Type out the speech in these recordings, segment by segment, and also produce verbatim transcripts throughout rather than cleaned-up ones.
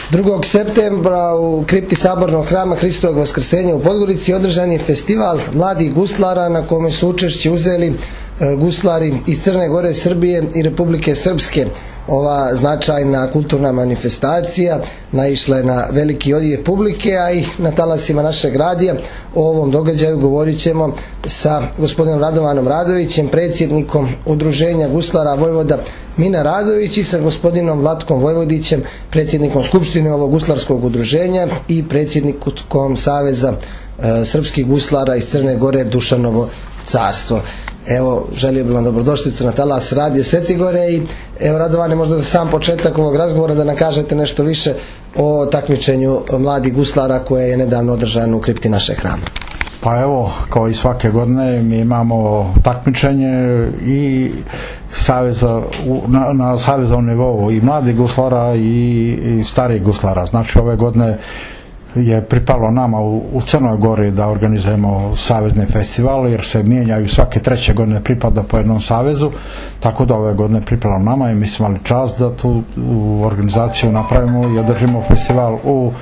drugog septembra u kripti Sabornog hrama Hristovog Vaskrsenja u Podgorici održan je festival mladih guslara na kome su učešće uzeli guslari iz Crne Gore, Srbije i Republike Srpske. Ova značajna kulturna manifestacija naišla je na veliki odjev publike, a i na talasima našeg radija. O ovom događaju govorit ćemo sa gospodinom Radovanom Radovićem, predsjednikom Udruženja guslara Vojvoda Mina Radović, i sa gospodinom Vlatkom Vojvodićem, predsjednikom Skupštine ovog guslarskog udruženja i predsjednikom Saveza e, srpskih guslara iz Crne Gore Dušanovo carstvo. Evo, želio bih vam dobrodošlicu na talas radija Svetigore i evo, Radovane, možda za sam početak ovog razgovora da nam kažete nešto više o takmičenju mladih guslara koje je nedavno održano u kripti našeg hrama. Pa evo, kao i svake godine mi imamo takmičenje i saveza, na, na saveznom nivou i mladih guslara i, i starih guslara. Znači ove godine je pripalo nama u, u Crnoj Gori da organizujemo savezni festival, jer se mijenjaju svake treće godine, pripada po jednom savezu, tako da ove godine pripalo nama i mi smo imali čast da tu u organizaciju napravimo i održimo festival u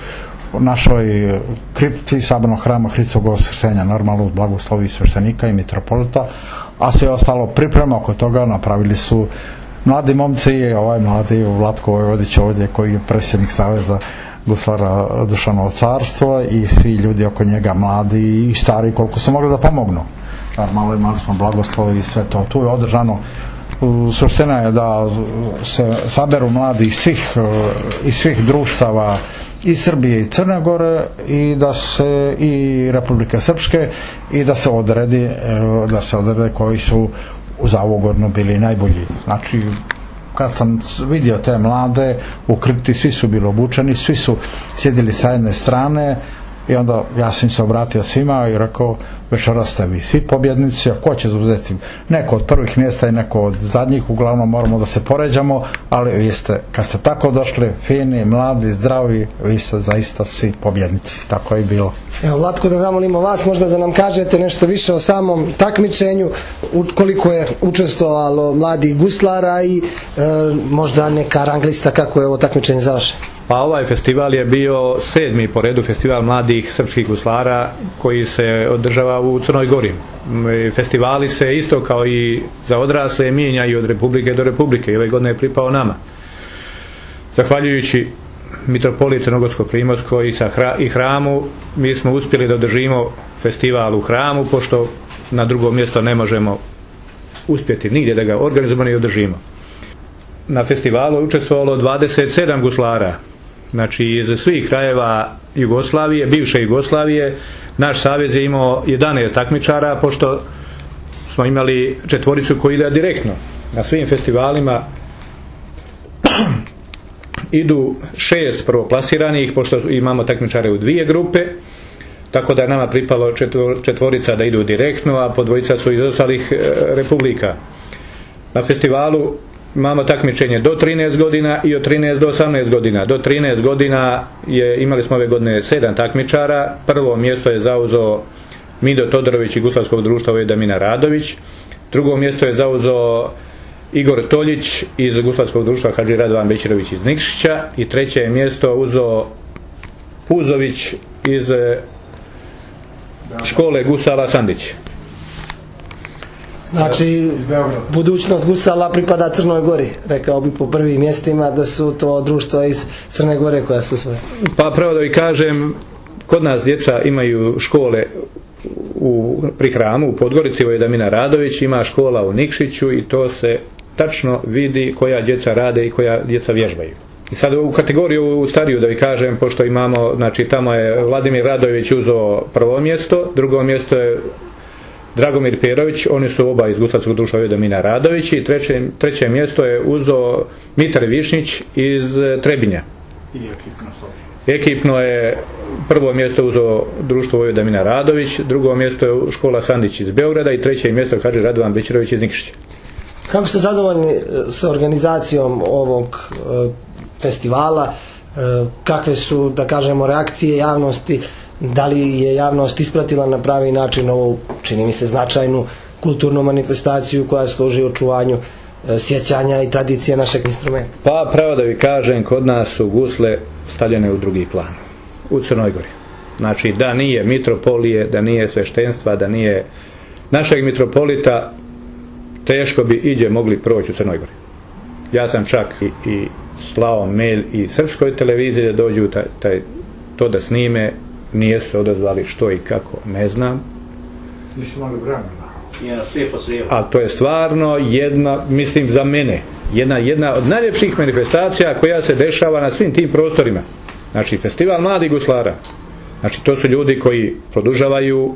našoj kripti Sabornog hrama Hristovog Vaskrsenja, normalno uz blagoslovi sveštenika i mitropolita, a sve ostalo priprema oko toga napravili su mladi momci i ovaj mladi Vlatko Vojvodić ovdje koji je predsjednik Saveza guslara Dušanovo carstvo i svi ljudi oko njega, mladi i stari koliko su mogli da pomognu. Normalno imali smo blagoslovi i sve to. Tu je održano, suština je da se saberu mladi iz svih, iz svih društava i Srbije i Crne Gore i da se i Republike Srpske i da se odredi da se odrede koji su za ovu godinu bili najbolji. Znači kad sam vidio te mlade u kripti, svi su bili obučeni, svi su sjedili sa jedne strane i onda ja sam se obratio svima i rekao, večeras ste vi svi pobjednici, a ko će zauzeti? Neko od prvih mjesta i neko od zadnjih, uglavnom moramo da se poređamo, ali vi ste, kad ste tako došli, fini, mladi, zdravi, vi ste zaista svi pobjednici. Tako je bilo. Evo, Vlatko, da zamolimo vas možda da nam kažete nešto više o samom takmičenju, koliko je učestvovalo mladih guslara i e, možda neka rang lista kako je ovo takmičenje završeno. Pa ovaj festival je bio sedmi po redu festival mladih srpskih guslara koji se održava u Crnoj Gori. Festivali se isto kao i za odrasle mijenjaju od republike do republike i ove godine je pripao nama. Zahvaljujući mitropoliji Crnogorsko-primorskoj i, sa hra, i hramu, mi smo uspjeli da održimo festival u hramu, pošto na drugo mjesto ne možemo uspjeti nigdje da ga organizujemo i održimo. Na festivalu je učestvovalo dvadeset sedam guslara, znači iz svih krajeva Jugoslavije, bivše Jugoslavije. Naš savez je imao jedanaest takmičara, pošto smo imali četvoricu koji ide direktno. Na svim festivalima idu šest prvoplasiranih, pošto imamo takmičare u dvije grupe, tako da je nama pripalo četvorica da idu direktno, a po dvojica su iz ostalih republika. Na festivalu imamo takmičenje do trinaest godina i od trinaest do osamnaest godina. Do trinaest godina je, imali smo ove godine sedam takmičara. Prvo mjesto je zauzeo Mido Todorović i Guslarskog društva Vojvoda Mina Radović. Drugo mjesto je zauzeo Igor Toljić iz Guslarskog društva Hadži Radovan Bećirović iz Nikšića. I treće je mjesto uzeo Puzović iz škole gusala Sandić. Znači, budućnost gusala pripada Crnoj Gori. Rekao bi po prvim mjestima da su to društva iz Crne Gore koja su svoje. Pa pravo da vi kažem, kod nas djeca imaju škole u, pri hramu u Podgorici. Vojvoda Mina Radović ima škola u Nikšiću i to se tačno vidi koja djeca rade i koja djeca vježbaju. I sad u kategoriju stariju da vi kažem, pošto imamo, znači tamo je Vladimir Radović uzeo prvo mjesto, drugo mjesto je Dragomir Perović, oni su oba iz Guslarskog društva Vojvoda Mina Radović, i treće, treće mjesto je uzeo Mitar Višnić iz Trebinja. I ekipno, ekipno je prvo mjesto uzeo društvo Vojvoda Mina Radović, drugo mjesto je škola Sandić iz Beograda i treće mjesto je Hadži Radovan Bećirović iz Nikšića. Kako ste zadovoljni sa organizacijom ovog e, festivala? E, kakve su, da kažemo, reakcije javnosti? Da li je javnost ispratila na pravi način ovu, čini mi se, značajnu kulturnu manifestaciju koja služi očuvanju e, sjećanja i tradicije našeg instrumenta? Pa pravo da vi kažem, kod nas su gusle stavljene u drugi plan u Crnoj Gori. Znači da nije mitropolije, da nije sveštenstva, da nije našeg mitropolita, teško bi iđe mogli proći u Crnoj Gori. Ja sam čak i, i slao mail i srpskoj televiziji da dođu taj, taj, to da snime, nije se odazvali što i kako, ne znam. Ali to je stvarno jedna, mislim za mene, jedna, jedna od najljepših manifestacija koja se dešava na svim tim prostorima. Znači festival mladih guslara. Znači to su ljudi koji produžavaju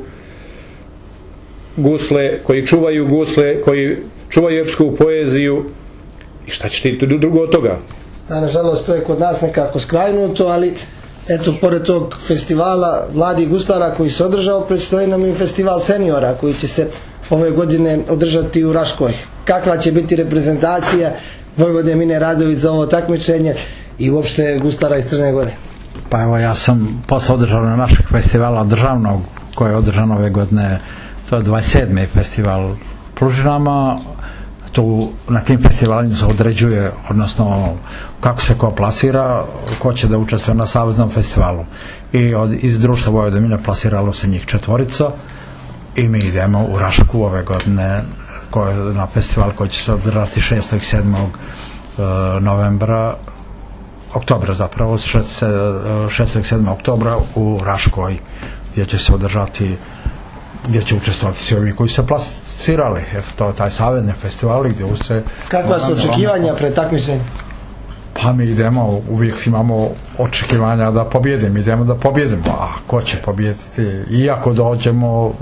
gusle, koji čuvaju gusle, koji čuvaju epsku poeziju. I šta će ti drugo od toga? A nažalost to je kod nas nekako skrajnuto, ali eto, pored tog festivala mladih guslara koji se održao, predstoji nam i festival seniora koji će se ove godine održati u Raškoj. Kakva će biti reprezentacija Vojvode Mine Radović za ovo takmičenje i uopšte guslara iz Crne Gore? Pa evo, ja sam posle održavanja našeg festivala državnog koji je održan ove godine, to je dvadeset sedmi festival Plužinama. Tu na tim festivalima se određuje, odnosno kako se ko plasira, ko će da učestvuje na saveznom festivalu. I od, iz društva Vojvode Mine plasiralo se njih četvorica i mi idemo u Rašku ove godine koje, na festival koji će se održati šestog i sedmog novembra, oktobra zapravo, šestog i sedmog oktobra u Raškoj, gdje će se održati, gdje će učestvovati svi ovi koji se plasirali. Eto, to je taj savezni festival gdje se... Kakva su očekivanja pred takmičenjem? Pa mi idemo, uvijek imamo očekivanja da pobjedimo, idemo da pobjedimo, a ko će pobjediti? Iako dođemo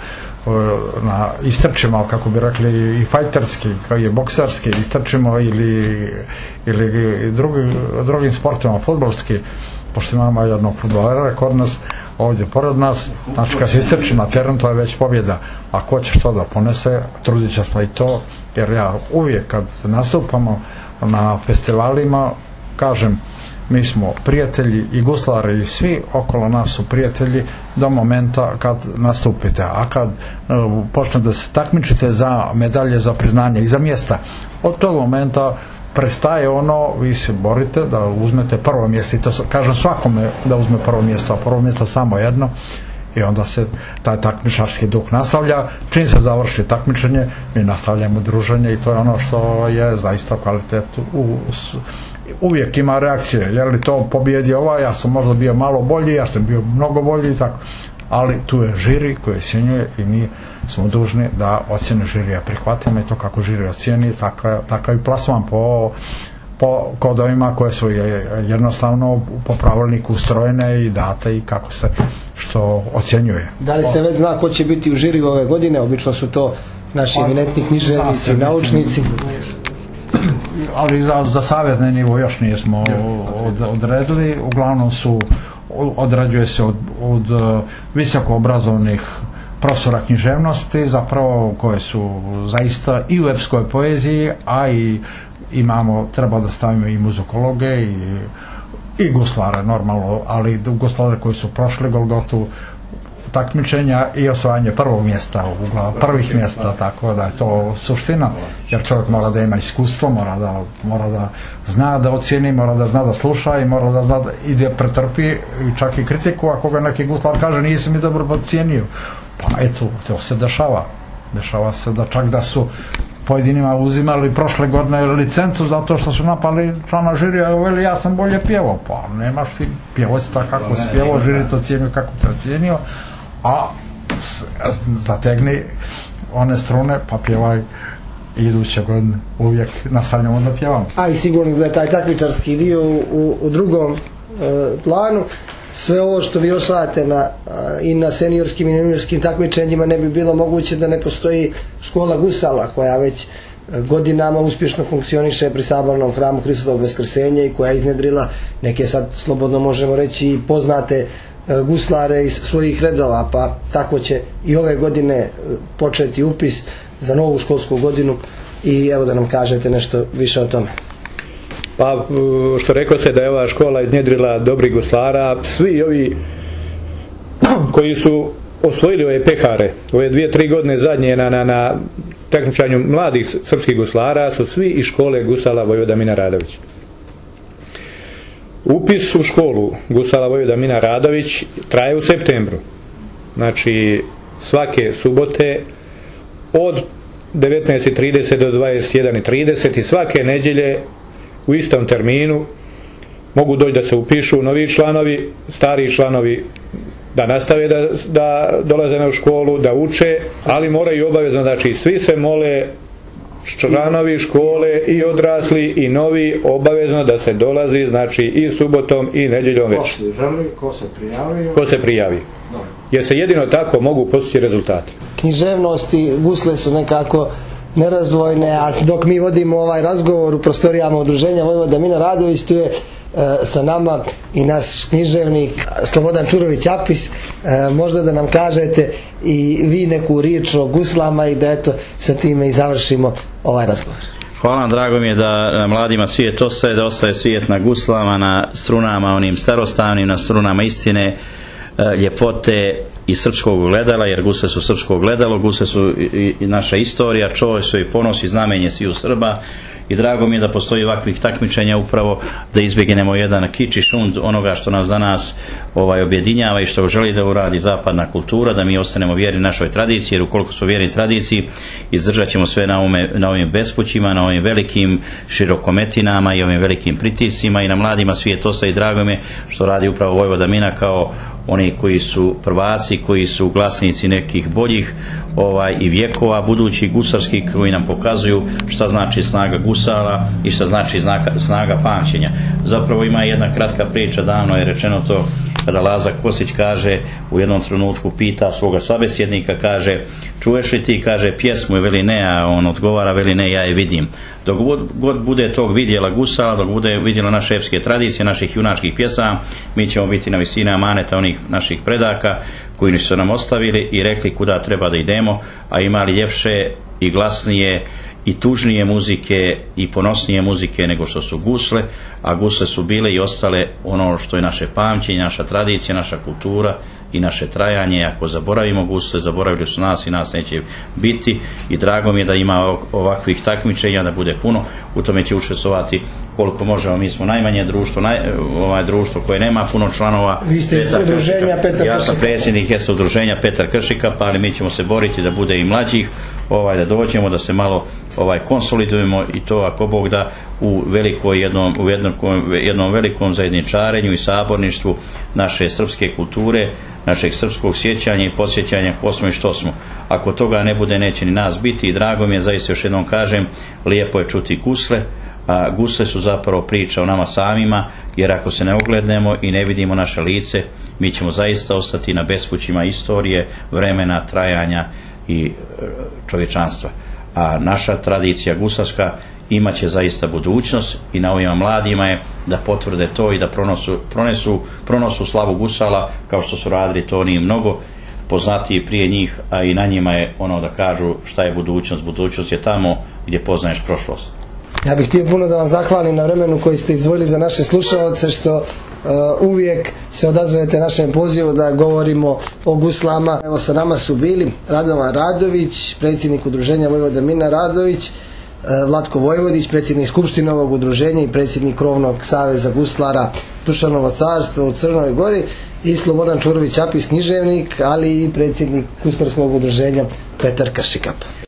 na, istrčimo, kako bi rekli, i fajterski, kao i boksarski, istrčimo ili, ili drugi, drugim sportima, fudbalski, pošto imamo jednog fudbalera kod nas, ovdje pored nas, znači kad se istrči na teren, to je već pobjeda. A ko će što da ponese, trudit će smo i to, jer ja uvijek kad nastupamo na festivalima, kažem, mi smo prijatelji i guslari i svi okolo nas su prijatelji do momenta kad nastupite, a kad uh, počne da se takmičite za medalje, za priznanje i za mjesta, od tog momenta prestaje ono, vi se borite da uzmete prvo mjesto i to kažem svakome da uzme prvo mjesto, a prvo mjesto samo jedno, i onda se taj takmičarski duh nastavlja. Čim se završi takmičenje, mi nastavljamo druženje i to je ono što je zaista kvalitet. U, uvijek ima reakcije, je li to pobjedi ovaj, ja sam možda bio malo bolji, ja sam bio mnogo bolji i tako, ali tu je žiri koji ocjenjuje i mi smo dužni da ocjene žirija prihvatimo i to kako žiri ocjeni, takav, takav i plasman po, po kodovima koje su jednostavno po pravilniku ustrojene i date i kako se što ocjenjuje. Da li se već zna ko će biti u žiri ove godine? Obično su to naši eminentni književnici i naučnici. Ali za, za savjetni nivo još nismo od, odredili, uglavnom su odrađuje se od, od visoko obrazovnih profesora književnosti, zapravo koje su zaista i u epskoj poeziji, a i imamo, treba da stavimo i muzikologe i, i guslare normalno, ali guslare koji su prošli Golgotu takmičenja i osvajanje prvog mjesta, uglavnom prvih mjesta, tako da je to suština, jer čovjek mora da ima iskustvo, mora da, mora da zna da ocijeni, mora da zna da sluša i mora da zna da ide pretrpi čak i kritiku ako ga neki guslar kaže nisi mi dobro ocijenio. Pa eto, to se dešava. Dešava se da čak da su pojedinima uzimali prošle godine licencu zato što su napali člana žirija, veli ja sam bolje pjevao. Pa nemaš ti pjevosta kako si pjevao, žiri to cijenio kako te ocijenio, a zategni one strune pa pjevaj iduće godine, uvijek nastavljamo da pjevamo. A i sigurno da je taj takmičarski dio u, u drugom e, planu. Sve ovo što vi osvajate na, i na seniorskim i juniorskim takmičenjima ne bi bilo moguće da ne postoji škola gusala koja već godinama uspješno funkcioniše pri Sabornom hramu Hristovog Vaskrsenja i koja je iznedrila neke, sad slobodno možemo reći, poznate guslare iz svojih redova, pa tako će i ove godine početi upis za novu školsku godinu i evo da nam kažete nešto više o tome. Pa što rekao se da je ova škola iznjedrila dobrih guslara, svi ovi koji su osvojili ove pehare, ove dvije, tri godine zadnje na, na, na takmičenju mladih srpskih guslara su svi iz škole gusala Vojvoda Mina Radović. Upis u školu gusala Vojvoda Mina Radović traje u septembru. Znači svake subote od devetnaest i trideset do dvadeset jedan i trideset i svake nedjelje u istom terminu mogu doći da se upišu novi članovi, stari članovi da nastave da, da dolaze na školu, da uče, ali moraju obavezno, znači svi se mole, članovi škole i odrasli i novi, obavezno da se dolazi, znači i subotom i nedjeljom već. Ko se prijavi? Ko se prijavi. No. Jer se jedino tako mogu postići rezultati. Književnosti, gusle su nekako nerazdvojne, a dok mi vodimo ovaj razgovor u prostorijama udruženja Vojvoda Mina Radović, tu je e, sa nama i naš književnik Slobodan Čurović Apis. E, možda da nam kažete i vi neku riječ o guslama i da eto sa time i završimo ovaj razgovor. Hvala vam, drago mi je da mladima svijet ostaje, da ostaje svijet na guslama, na strunama onim starostavnim, na strunama istine, ljepote i srpskog gledala, jer gusle su srpsko gledalo, gusle su i, i naša istorija, čovjek su i ponos i znamenje sviju Srba, i drago mi je da postoji ovakvih takmičenja upravo da izbjegnemo jedan kič i šund onoga što nas danas ovaj, objedinjava i što želi da uradi zapadna kultura, da mi ostanemo vjerni našoj tradiciji, jer ukoliko smo vjerni tradiciji izdržat ćemo sve na, ovome, na ovim bespućima, na ovim velikim širokometinama i ovim velikim pritiscima, i na mladima svijet ostaje, i drago mi je što radi upravo Vojvoda Mina kao oni koji su prvaci, koji su glasnici nekih boljih ovaj, i vjekova budućih gusarskih, koji nam pokazuju šta znači snaga gusala i šta znači snaga, snaga pamćenja. Zapravo ima jedna kratka priča, davno je rečeno to, kada Laza Kosić kaže, u jednom trenutku pita svoga sabesjednika, kaže, čuješ li ti, kaže, pjesmu, veli ne, a on odgovara, veli ne, ja je vidim. Dok god bude tog vidjela gusala, dok bude vidjela naše epske tradicije, naših junačkih pjesama, mi ćemo biti na visini amaneta onih naših predaka koji su nam ostavili i rekli kuda treba da idemo, a imali ljepše i glasnije i tužnije muzike i ponosnije muzike nego što su gusle, a gusle su bile i ostale ono što je naše pamćenje, naša tradicija, naša kultura i naše trajanje. Ako zaboravimo gusle, zaboravili su nas i nas neće biti, i drago mi je da ima ovakvih takmičenja, da bude puno, u tome će učestvovati koliko možemo. Mi smo najmanje društvo, naj, ovaj društvo koje nema puno članova. Vi ste iz udruženja Petar Kršika. Ja sam predsjednik jeste udruženja Petar Kršika, pa ali mi ćemo se boriti da bude i mlađih, ovaj, da dođemo, da se malo ovaj konsolidujemo, i to ako Bog da u velikoj jednom, u jednom, jednom velikom zajedničarenju i saborništvu naše srpske kulture, našeg srpskog sjećanja i podsjećanja ko smo i što smo. Ako toga ne bude, neće ni nas biti, i drago mi je, zaista još jednom kažem, lijepo je čuti gusle, a gusle su zapravo priča o nama samima, jer ako se ne oglednemo i ne vidimo naše lice, mi ćemo zaista ostati na bespućima istorije, vremena, trajanja i čovječanstva. A naša tradicija gusarska imat će zaista budućnost, i na ovima mladima je da potvrde to i da pronosu, pronesu, pronosu slavu gusala kao što su radili to oni mnogo poznatiji prije njih, a i na njima je ono da kažu šta je budućnost. Budućnost je tamo gdje poznaješ prošlost. Ja bih htio puno da vam zahvalim na vremenu koji ste izdvojili za naše slušaoce, što uh, uvijek se odazovete našem pozivu da govorimo o guslama. Evo, sa nama su bili Radovan Radović, predsjednik udruženja Vojvoda Mina Radović, uh, Vlatko Vojvodić, predsjednik Skupštine ovog udruženja i predsjednik Krovnog saveza guslara Dušanovo carstvo u Crnoj Gori, i Slobodan Čurović Apis, književnik, ali i predsjednik guslarskog udruženja Petar Kršika.